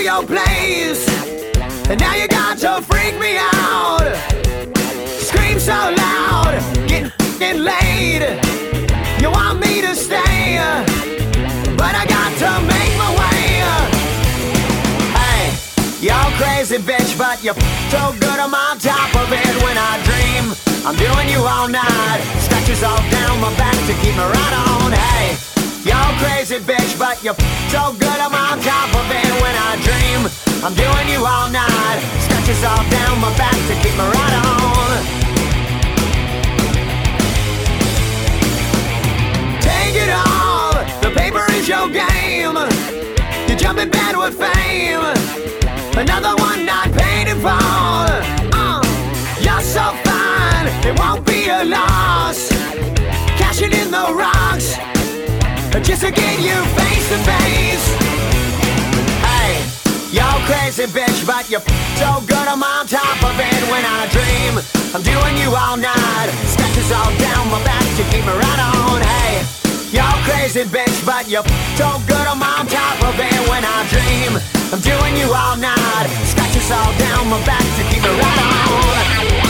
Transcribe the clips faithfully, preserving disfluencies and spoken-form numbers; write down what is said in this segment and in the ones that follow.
your place, and now you got to freak me out. Scream so loud, getting f***ing laid. You want me to stay, but I got to make my way. Hey, you're crazy bitch, but you're so good I'm on top of it. When I dream, I'm doing you all night. Scratches all down my back to keep me right on. Hey, you're crazy bitch, but you're so good I'm on top of it. When I dream, I'm doing you all night. Scratches all down my back to keep me right on. Take it all, the paper is your game. You jump in bed with fame. Another one not paid in full. uh, You're so fine, it won't be a loss. Cashing in the rocks just to get you face to face. Hey, you're crazy bitch, but you're so good I'm on top of it. When I dream, I'm doing you all night. Scratches all down my back to keep me right on. Hey, you're crazy bitch, but you're so good I'm on top of it. When I dream, I'm doing you all night. Scratches all down my back to keep me right on.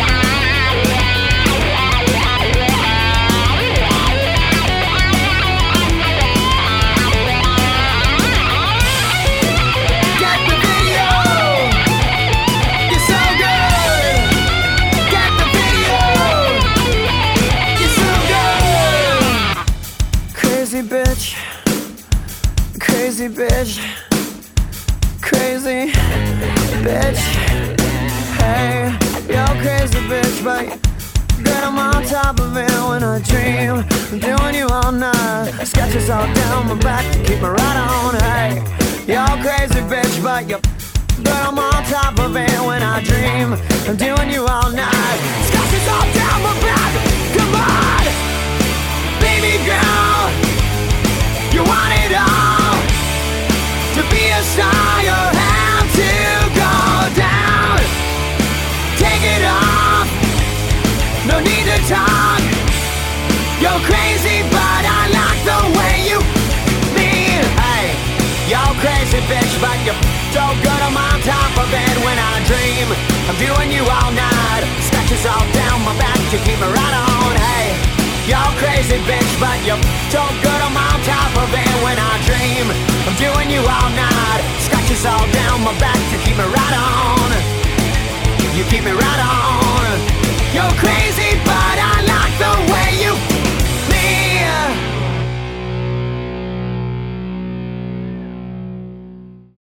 Crazy bitch, crazy bitch, crazy bitch. Hey, you're crazy bitch, but that I'm on top of it. When I dream, I'm doing you all night. Scratches all down my back to keep me right on. Hey, you're crazy bitch, but you're but I'm on top of it. When I dream, I'm doing you all night. Scratches all down my back. Come on, baby girl. You want it all. To be a star, you have to go down. Take it off, no need to talk. You're crazy, but I like the way you mean. Hey, you're crazy bitch, but you're so good I'm on top of it. When I dream, I'm doing you all night. Scratches all down my back to keep me right on. Hey, you're crazy bitch, but you're so good I'm on top of it. When I dream, I'm doing you all night. Scratches all down my back to keep me right